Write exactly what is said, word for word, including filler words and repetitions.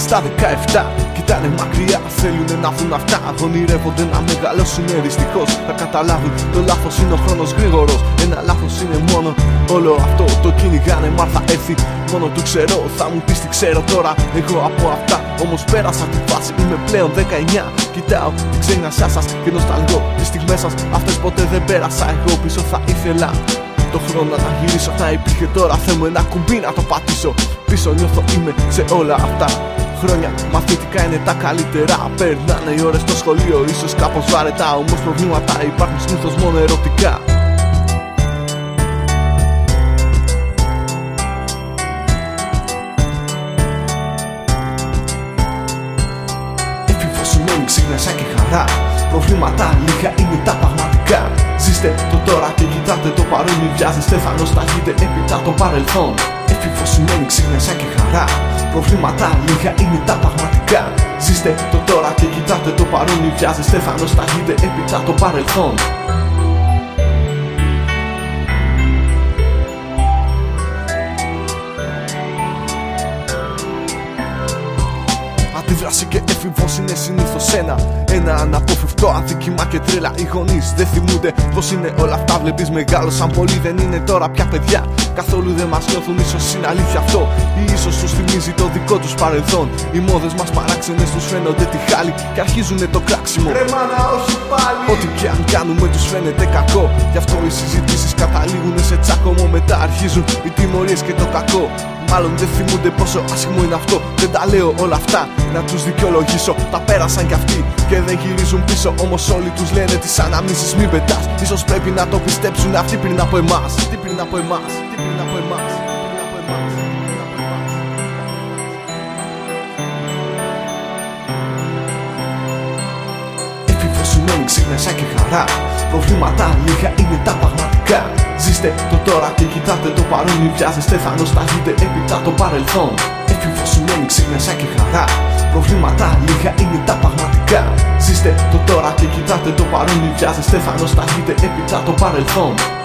στα δεκαεπτά. Κοιτάνε μακριά, θέλουνε να δουν αυτά. Ονειρεύονται να μεγαλώσουνε, δυστυχώς θα καταλάβουν το λάθος είναι ο χρόνος γρήγορος. Ένα λάθος είναι μόνο όλο αυτό. Το κυνηγάνε, μα θα έρθει μόνο του ξέρω. Θα μου πεις τι ξέρω τώρα εγώ από αυτά. Όμως πέρασα τη φάση, είμαι πλέον δεκαεννιά. Κοιτάω την ξένιασιά σας και νοσταλγώ τις στιγμές σας. Αυτές ποτέ δεν πέρασα, εγώ πίσω θα ήθελα το χρόνο να γυρίσω. Θα υπήρχε τώρα, θέλω ένα κουμπί να το πατήσω. Πίσω νιώθω είμαι σε όλα αυτά. Χρόνια μαθητικά είναι τα καλύτερα. Περνάνε οι ώρες στο σχολείο, ίσως κάπως βαρετά. Όμως προβλήματα υπάρχουν συνήθως μόνο ερωτικά. Έφηβος σημαίνει ξύπνασα και χαρά. Προβλήματα λίγα είναι τα πραγματικά. Ζήστε το τώρα και κοιτάτε το παρόν. Μη βιάζεστε, θα νοσταλγείτε έπειτα το παρελθόν. Έφηβος σημαίνει ξύπνασα και χαρά. Προβλήματα λίγα είναι τα πραγματικά. Ζήστε το τώρα και κοιτάτε το παρόν. Μη βιάζεστε, θα νοσταλγείτε έπειτα το παρελθόν. Αντίδραση και έφηβος είναι συνήθως ένα Ένα αναπόφευκτο αδίκημα και τρέλα. Οι γονείς δεν θυμούνται πως είναι όλα αυτά. Βλέπεις μεγάλωσαν πολύ, δεν είναι τώρα πια παιδιά. Καθόλου δεν μας νιώθουν, ίσως είναι αλήθεια αυτό. Ή ίσως τους θυμίζει το δικό τους παρελθόν. Οι μόδες μας παράξενες τους φαίνονται τη χάλη και αρχίζουνε το κράξιμο. Ρε μάνα, όχι πάλι. Ό,τι και αν κάνουμε τους φαίνεται κακό. Γι' αυτό οι συζητήσεις καταλήγουνε σε τσάκωμο. Μετά αρχίζουν οι τιμωρίες και το κακό. Μάλλον δεν θυμούνται πόσο άσχημο είναι αυτό. Δεν τα λέω όλα αυτά να τους δικαιολογήσω. Τα πέρασαν κι αυτοί και δεν γυρίζουν πίσω. Όμως όλοι τους λένε τις αναμνήσεις μη πετάς. Ίσως πρέπει να το πιστέψουν αυτοί πριν από εμάς. Τι πριν από εμάς, τι πριν από εμάς, τι πριν από εμάς, τι πριν από εμάς. Έφηβος σημαίνει ξύπνασα και χαρά. Προβλήματα λίγα είναι τα πραγματικά. Ζήστε το τώρα και κοιτάτε το παρόν. Μη βιάζεστε, θα νοσταλγείτε έπειτα το παρελθόν. Έφηβος σημαίνει ξύπνασα και χαρά. Προβλήματα λίγα είναι τα πραγματικά. Ζήστε το τώρα και κοιτάτε το παρόν. Μη βιάζεστε, θα νοσταλγείτε έπειτα το παρελθόν.